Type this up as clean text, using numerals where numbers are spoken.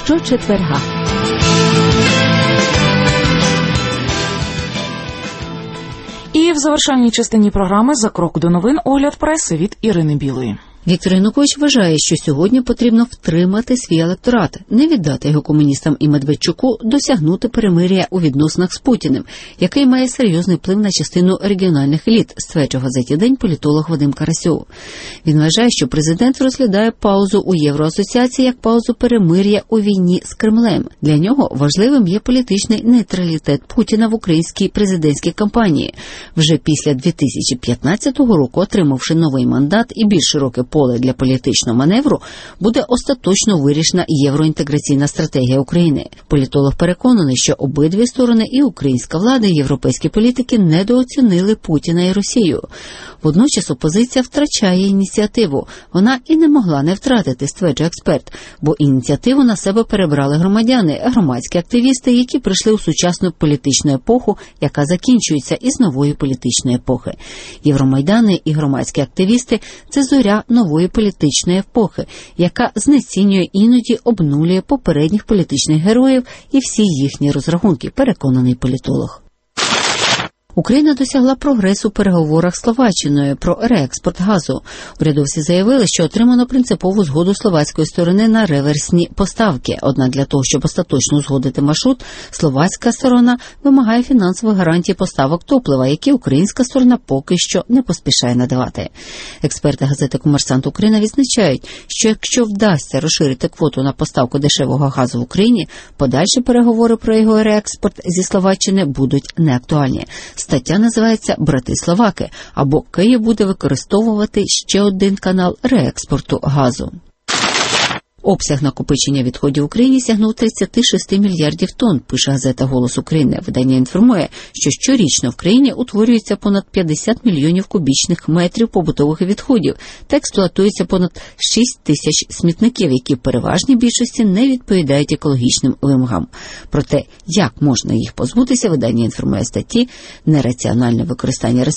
щочетверга. І в завершальній частині програми «За крок до новин» огляд преси від Ірини Білої. Віктор Янукович вважає, що сьогодні потрібно втримати свій електорат, не віддати його комуністам і Медведчуку, досягнути перемир'я у відносинах з Путіним, який має серйозний вплив на частину регіональних еліт, стверджує газеті «День» політолог Вадим Карасьов. Він вважає, що президент розглядає паузу у Євроасоціації як паузу перемир'я у війні з Кремлем. Для нього важливим є політичний нейтралітет Путіна в українській президентській кампанії. Вже після 2015 року, отримавши новий мандат і більш широке поле для політичного маневру, буде остаточно вирішена євроінтеграційна стратегія України. Політолог переконаний, що обидві сторони, і українська влада, і європейські політики, недооцінили Путіна і Росію. Водночас опозиція втрачає ініціативу. Вона і не могла не втратити, стверджує експерт, бо ініціативу на себе перебрали громадяни, громадські активісти, які прийшли у сучасну політичну епоху, яка закінчується із нової політичної епохи. Євромайдани і громадські активісти – це зоря нової політичної епохи, яка знецінює, іноді обнулює попередніх політичних героїв і всі їхні розрахунки, переконаний політолог. Україна досягла прогресу у переговорах з Словаччиною про реекспорт газу. Урядовці заявили, що отримано принципову згоду словацької сторони на реверсні поставки. Однак для того, щоб остаточно узгодити маршрут, словацька сторона вимагає фінансових гарантій поставок топлива, які українська сторона поки що не поспішає надавати. Експерти газети «Комерсант Україна» відзначають, що якщо вдасться розширити квоту на поставку дешевого газу в Україні, подальші переговори про його реекспорт зі Словаччини будуть неактуальні. Стаття називається «Брати-Словаки», або Київ буде використовувати ще один канал реекспорту газу. Обсяг накопичення відходів в Україні сягнув 36 мільярдів тонн, пише газета «Голос України». Видання інформує, що щорічно в країні утворюється понад 50 мільйонів кубічних метрів побутових відходів та експлуатується понад 6 тисяч смітників, які в переважній більшості не відповідають екологічним вимогам. Про те, як можна їх позбутися, видання інформує статті «Нераціональне використання ресурсів